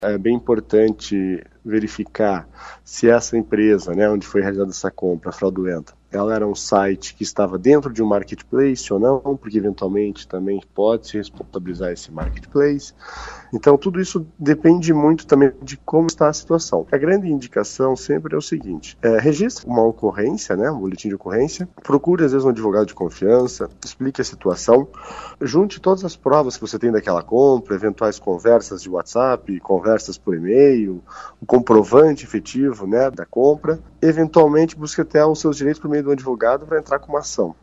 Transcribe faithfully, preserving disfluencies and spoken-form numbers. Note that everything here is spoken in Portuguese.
É bem importante verificar se essa empresa, né, onde foi realizada essa compra fraudulenta, ela era um site que estava dentro de um marketplace ou não, porque eventualmente também pode se responsabilizar esse marketplace. Então tudo isso depende muito também de como está a situação. A grande indicação sempre é o seguinte, é, registre uma ocorrência, né, um boletim de ocorrência, procure às vezes um advogado de confiança, explique a situação, junte todas as provas que você tem daquela compra, eventuais conversas de WhatsApp, conversas por e-mail, o comprovante efetivo, né, da compra, eventualmente busque até os seus direitos por meio do advogado para entrar com uma ação.